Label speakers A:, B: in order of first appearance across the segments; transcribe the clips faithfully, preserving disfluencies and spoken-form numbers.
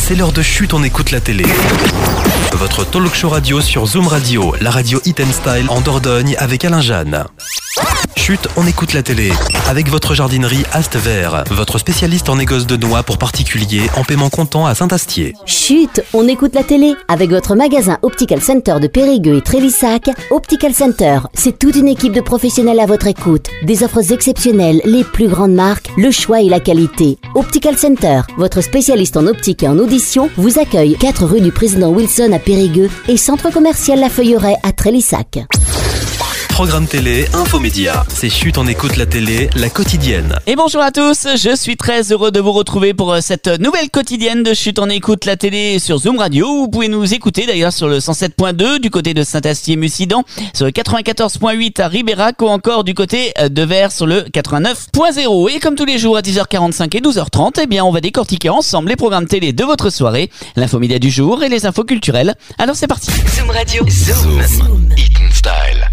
A: c'est l'heure de Chut, on écoute la télé. Votre talk show radio sur Zoom Radio, la radio Hit and Style en Dordogne avec Alain Jeanne. Chut, on écoute la télé. Avec votre jardinerie Ast Vert, votre spécialiste en négoce de noix pour particuliers en paiement comptant à Saint-Astier.
B: Chut, on écoute la télé. Avec votre magasin Optical Center de Périgueux et Trélissac. Optical Center, c'est toute une équipe de professionnels à votre écoute. Des offres exceptionnelles, les plus grandes marques, le choix et la qualité. Optical Center, votre spécialiste en optique et en audition, vous accueille quatre rue du Président Wilson à Périgueux et centre commercial La Feuilleraie à Trélissac.
A: Programme télé, infomédia. C'est Chut, on écoute la télé, la quotidienne.
C: Et bonjour à tous, je suis très heureux de vous retrouver pour cette nouvelle quotidienne de Chut, on écoute la télé sur Zoom Radio. Vous pouvez nous écouter d'ailleurs sur le cent sept point deux du côté de Saint-Astier-Mussidan, sur le quatre-vingt-quatorze point huit à Ribérac ou encore du côté de Vers sur le quatre-vingt-neuf point zéro. Et comme tous les jours à dix heures quarante-cinq et douze heures trente, eh bien on va décortiquer ensemble les programmes télé de votre soirée, l'infomédia du jour et les infos culturelles. Alors c'est parti.
D: Zoom Radio. Zoom. Zoom.
A: Hit and Style.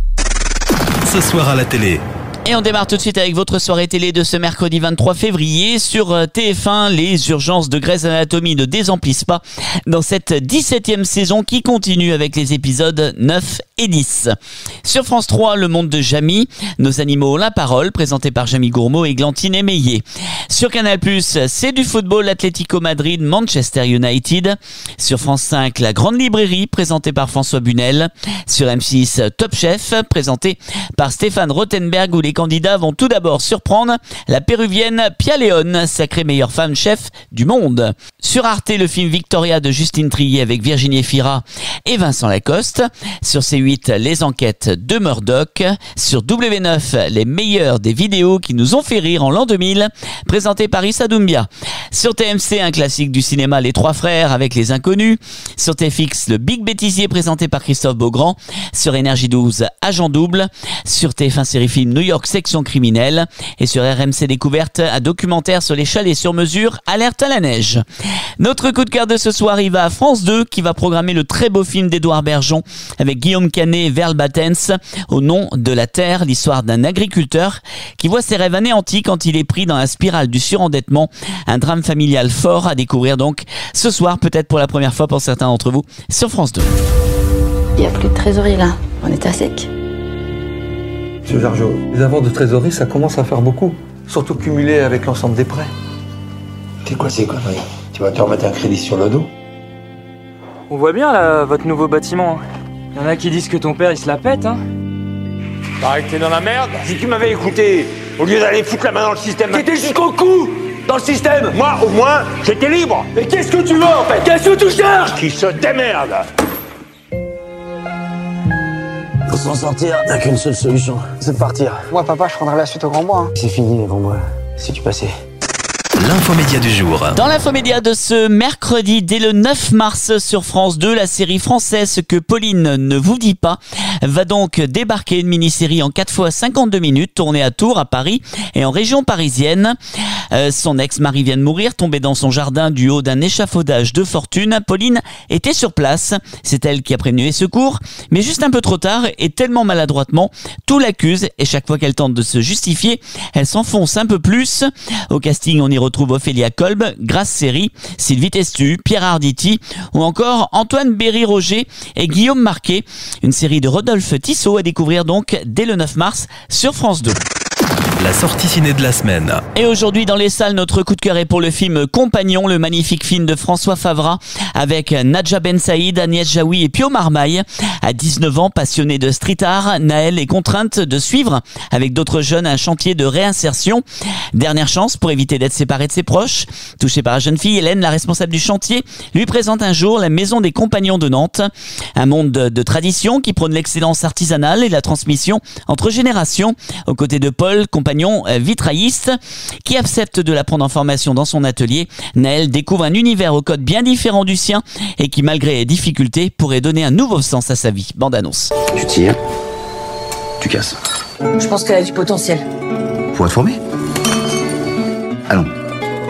A: Ce soir à la télé.
C: Et on démarre tout de suite avec votre soirée télé de ce mercredi vingt-trois février. Sur T F un, les urgences de Grey's Anatomy ne désemplissent pas dans cette dix-septième saison qui continue avec les épisodes neuf et dix. Sur France trois, Le Monde de Jamy, Nos animaux ont la parole, présenté par Jamy Gourmaud et Glantine Émeillé. Sur Canal plus, c'est du football, Atlético Madrid, Manchester United. Sur France cinq, La Grande Librairie, présentée par François Bunel. Sur M six, Top Chef, présenté par Stéphane Rothenberg, où les candidats vont tout d'abord surprendre la péruvienne Pia León, sacrée meilleure femme chef du monde. Sur Arte, le film Victoria de Justine Triet avec Virginie Efira et Vincent Lacoste. Sur C huit, les enquêtes de Murdoch. Sur W neuf, les meilleures des vidéos qui nous ont fait rire en l'an deux mille, présenté par Issa Doumbia. Sur T M C, un classique du cinéma, Les Trois Frères avec Les Inconnus. Sur T F X, Le Big Bêtisier, présenté par Christophe Beaugrand. Sur Énergie douze, Agent Double. Sur T F un Série Film, New York Section Criminelle. Et sur R M C Découverte, un documentaire sur les chalets sur mesure, Alerte à la neige. Notre coup de cœur de ce soir, il va à France deux, qui va programmer le très beau film d'Édouard Bergeon avec Guillaume Canet et Verl Battens, Au nom de la terre, l'histoire d'un agriculteur qui voit ses rêves anéantis quand il est pris dans la spirale du surendettement. Un drame familial fort à découvrir donc ce soir, peut-être pour la première fois pour certains d'entre vous, sur France deux.
E: Il n'y a plus de trésorerie là, on est à sec.
F: Monsieur Jargeau, les avoirs de trésorerie, ça commence à faire beaucoup. Surtout cumulé avec l'ensemble des prêts.
G: C'est quoi ces conneries? Tu vas te remettre un crédit sur le dos?
H: On voit bien là, votre nouveau bâtiment. Il y en a qui disent que ton père il se la pète, hein.
G: Pareil que t'es dans la merde. Si tu m'avais écouté, au lieu d'aller foutre la main dans le système... T'étais jusqu'au cou dans le système. Moi, au moins, j'étais libre. Mais qu'est-ce que tu veux en fait? Qu'est-ce que tu cherches? Qui se démerde.
I: Pour s'en sortir, t'as qu'une seule solution, c'est de partir.
J: Moi, papa, je prendrai la suite au Grand Bois. Hein.
I: C'est fini, les Grands Bois. Si tu passais.
A: L'infomédia du jour.
C: Dans l'infomédia de ce mercredi, dès le neuf mars sur France deux, la série française Ce que Pauline ne vous dit pas va donc débarquer, une mini-série en quatre fois cinquante-deux minutes, tournée à Tours, à Paris et en région parisienne. Euh, son ex-mari vient de mourir, tombé dans son jardin du haut d'un échafaudage de fortune. Pauline était sur place, c'est elle qui a prévenu les secours, mais juste un peu trop tard et tellement maladroitement, tout l'accuse et chaque fois qu'elle tente de se justifier, elle s'enfonce un peu plus. Au casting, on y retrouve Ophélia Kolb, Grace Seri, Sylvie Testu, Pierre Arditi ou encore Antoine Berry-Roger et Guillaume Marquet. Une série de Rodolphe Tissot à découvrir donc dès le neuf mars sur France deux.
A: La sortie ciné de la semaine.
C: Et aujourd'hui dans les salles, notre coup de cœur est pour le film Compagnon, le magnifique film de François Favra avec Nadja Ben Saïd, Agnès Jaoui et Pio Marmaille. À dix-neuf ans, passionnée de street art, Naël est contrainte de suivre avec d'autres jeunes un chantier de réinsertion. Dernière chance pour éviter d'être séparée de ses proches. Touchée par la jeune fille, Hélène, la responsable du chantier, lui présente un jour la Maison des Compagnons de Nantes. Un monde de, de tradition qui prône l'excellence artisanale et la transmission entre générations. Aux côtés de Paul, compagnon vitrailliste, qui accepte de la prendre en formation dans son atelier, Naël découvre un univers au code bien différent du sien et qui, malgré les difficultés, pourrait donner un nouveau sens à sa vie. Bande annonce.
K: Tu tires, tu casses.
E: Je pense qu'elle a du potentiel.
K: Faut être formé. Allons.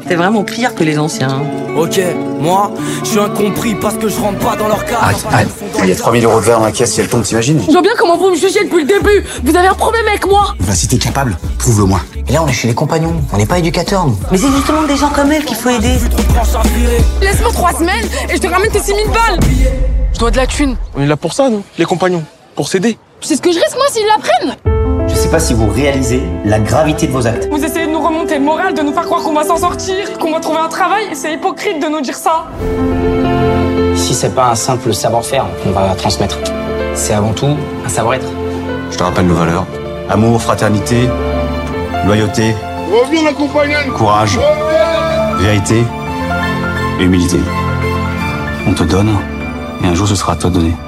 L: T'es vraiment pire que les anciens.
M: Ok, moi, je suis incompris parce que je rentre pas dans leur cas.
K: Arrête, arrête. Il y a trois mille euros de verre dans la caisse, si elle tombe, t'imagines?
N: Je vois bien comment vous me jugez depuis le début. Vous avez un problème avec moi.
K: Bah, si t'es capable, prouve-le-moi.
O: Et là, on est chez les compagnons. On n'est pas éducateurs, nous.
L: Mais c'est justement des gens comme elle qu'il faut aider.
N: Laisse-moi trois semaines et je te ramène tes six mille balles. Je dois de la thune.
P: On est là pour ça, nous, les compagnons. Pour s'aider.
N: Tu sais ce que je risque, moi, s'ils la prennent?
O: Je sais pas si vous réalisez la gravité de vos actes.
N: Vous essayez de nous remonter le moral, de nous faire croire qu'on va s'en sortir, qu'on va trouver un travail. C'est hypocrite de nous dire ça.
O: Ici, c'est pas un simple savoir-faire qu'on va transmettre. C'est avant tout un savoir-être.
K: Je te rappelle nos valeurs. Amour, fraternité, loyauté,
Q: reviens la compagnonne,
K: courage, vérité et humilité. On te donne, et un jour ce sera à toi de donner.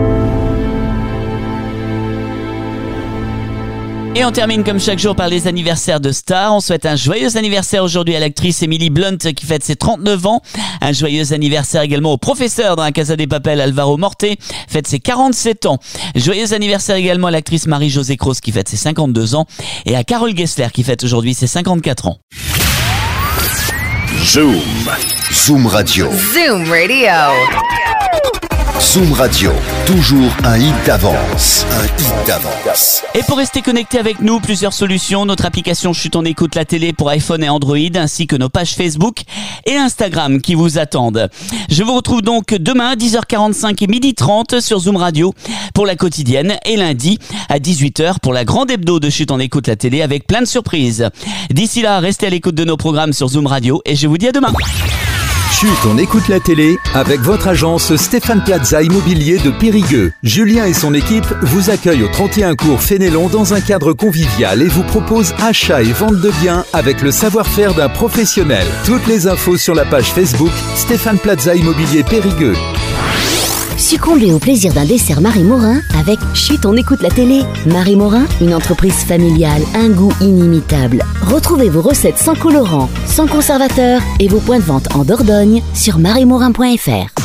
C: Et on termine comme chaque jour par les anniversaires de stars. On souhaite un joyeux anniversaire aujourd'hui à l'actrice Emily Blunt qui fête ses trente-neuf ans. Un joyeux anniversaire également au professeur dans la Casa de Papel, Alvaro Morte, fête ses quarante-sept ans. Joyeux anniversaire également à l'actrice Marie-Josée Cross qui fête ses cinquante-deux ans. Et à Carole Gessler qui fête aujourd'hui ses cinquante-quatre ans.
R: Zoom. Zoom Radio.
D: Zoom Radio.
R: Zoom Radio, toujours un hit d'avance. Un hit d'avance.
C: Et pour rester connecté avec nous, plusieurs solutions. Notre application Chut on écoute la télé pour iPhone et Android, ainsi que nos pages Facebook et Instagram qui vous attendent. Je vous retrouve donc demain à dix heures quarante-cinq et midi trente sur Zoom Radio pour la quotidienne et lundi à dix-huit heures pour la grande hebdo de Chut on écoute la télé avec plein de surprises. D'ici là, restez à l'écoute de nos programmes sur Zoom Radio et je vous dis à demain.
S: Chut, on écoute la télé avec votre agence Stéphane Plaza Immobilier de Périgueux. Julien et son équipe vous accueillent au trente et un cours Fénélon dans un cadre convivial et vous proposent achat et vente de biens avec le savoir-faire d'un professionnel. Toutes les infos sur la page Facebook Stéphane Plaza Immobilier Périgueux.
B: Succombez au plaisir d'un dessert Marie Morin avec Chut, on écoute la télé. Marie Morin, une entreprise familiale, un goût inimitable. Retrouvez vos recettes sans colorant, sans conservateur et vos points de vente en Dordogne sur marie morin point f r.